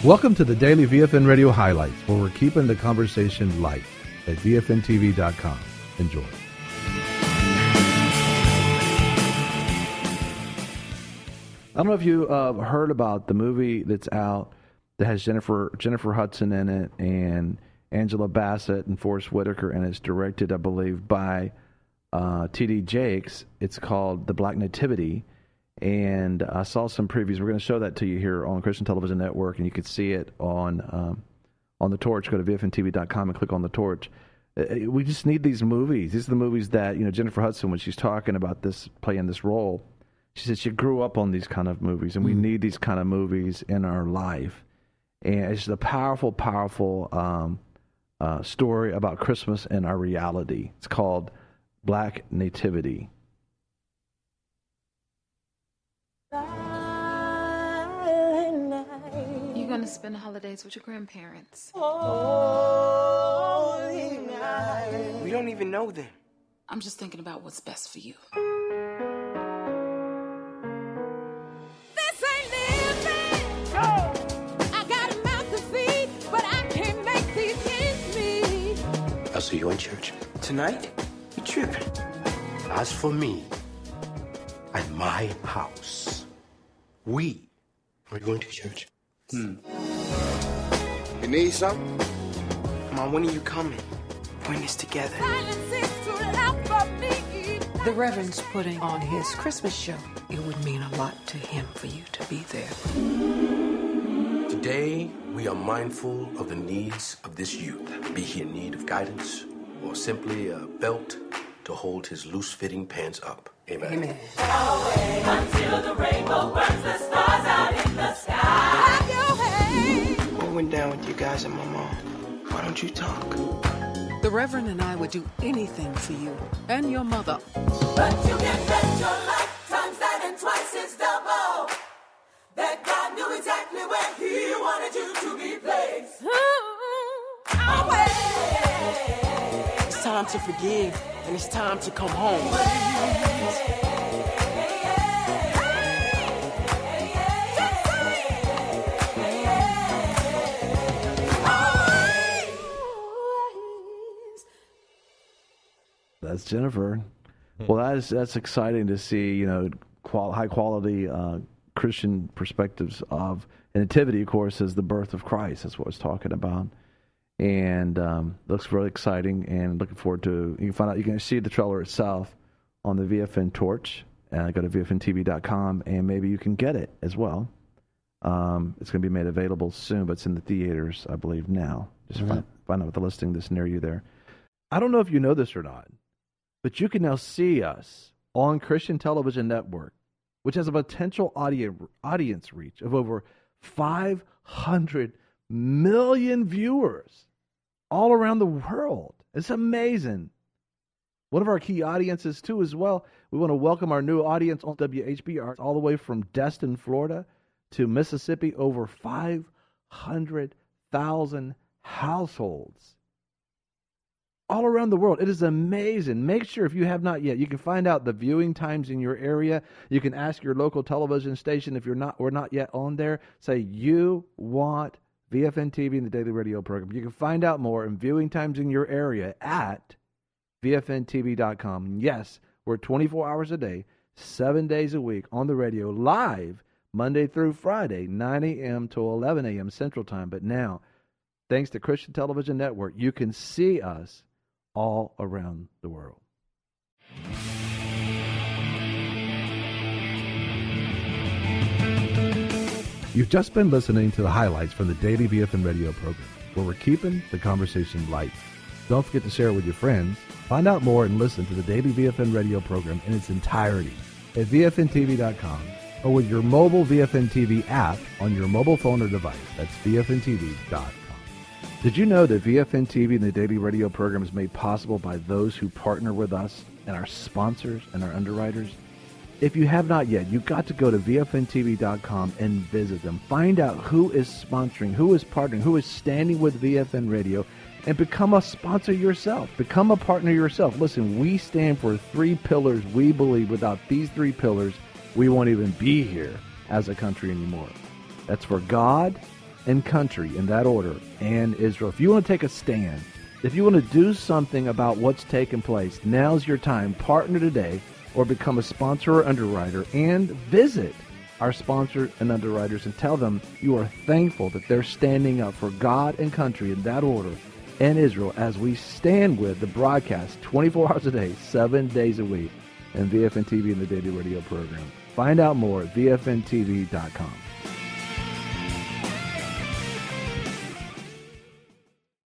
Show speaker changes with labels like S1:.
S1: Welcome to the Daily VFN Radio Highlights, where we're keeping the conversation light at VFNTV.com. Enjoy. I don't know if you heard about the movie that's out that has Jennifer Hudson in it and Angela Bassett and Forrest Whitaker, and it's directed, I believe, by T.D. Jakes. It's called The Black Nativity, and I saw some previews. We're going to show that to you here on Christian Television Network, and you can see it on the Torch. Go to VFNTV.com and click on the Torch. We just need these movies. These are the movies that, Jennifer Hudson, when she's talking about this, playing this role, she said she grew up on these kind of movies, and we need these kind of movies in our life. And it's just a powerful, powerful story about Christmas and our reality. It's called Black Nativity.
S2: You're going to spend the holidays with your grandparents.
S3: We don't even know them.
S2: I'm just thinking about what's best for you.
S4: This ain't living. I got a mouth to feed, but I can't make these ends meet.
S5: I'll see you in church.
S3: Tonight? You tripping.
S5: As for me and my house, we are going to church.
S3: You
S5: need something?
S3: Mom, when are you coming? Putting this together.
S4: Silence is too loud for me.
S6: The Reverend's putting on his Christmas show. It would mean a lot to him for you to be there.
S5: Today, we are mindful of the needs of this youth, be he in need of guidance or simply a belt to hold his loose-fitting pants up. Amen.
S6: Amen.
S4: Until the rainbow burns the stars out in the sky. Clap your hands.
S3: What went down with you guys and my mom? Why don't you talk?
S6: The Reverend and I would do anything for you and your mother.
S4: But you can bet your life times that and twice is double. That God knew exactly where He wanted you to be placed.
S3: It's time to forgive, and it's time to come home.
S1: That's Jennifer. Well, that's exciting to see, high quality Christian perspectives of nativity, of course, is the birth of Christ. That's what I was talking about. And looks really exciting, and looking forward to, you can see the trailer itself on the VFN Torch. Go to VFNTV.com, and maybe you can get it as well. It's going to be made available soon, but it's in the theaters, I believe, now. Just find out what the listing that's near you there. I don't know if you know this or not, but you can now see us on Christian Television Network, which has a potential audience reach of over 500 million viewers all around the world. It's amazing. One of our key audiences, too, as well. We want to welcome our new audience on WHBR all the way from Destin, Florida to Mississippi. Over 500,000 households all around the world. It is amazing. Make sure, if you have not yet, you can find out the viewing times in your area. You can ask your local television station if we're not yet on there. Say you want VFN TV and the Daily Radio program. You can find out more and viewing times in your area at VFNTV.com. Yes, we're 24 hours a day, 7 days a week on the radio, live Monday through Friday, 9 a.m. to 11 a.m. Central Time. But now, thanks to Christian Television Network, you can see us all around the world. You've just been listening to the highlights from the Daily VFN Radio program, where we're keeping the conversation light. Don't forget to share it with your friends. Find out more and listen to the Daily VFN Radio program in its entirety at VFNTV.com or with your mobile VFN TV app on your mobile phone or device. That's VFNTV.com. Did you know that VFN TV and the Daily Radio program is made possible by those who partner with us and our sponsors and our underwriters? If you have not yet, you've got to go to VFNTV.com and visit them. Find out who is sponsoring, who is partnering, who is standing with VFN Radio, and become a sponsor yourself. Become a partner yourself. Listen, we stand for 3 pillars. We believe without these 3 pillars, we won't even be here as a country anymore. That's for God and country, in that order, and Israel. If you want to take a stand, if you want to do something about what's taking place, now's your time. Partner today or become a sponsor or underwriter, and visit our sponsors and underwriters and tell them you are thankful that they're standing up for God and country in that order and Israel as we stand with the broadcast 24 hours a day, 7 days a week, and VFN TV and the Daily Radio program. Find out more at VFNTV.com.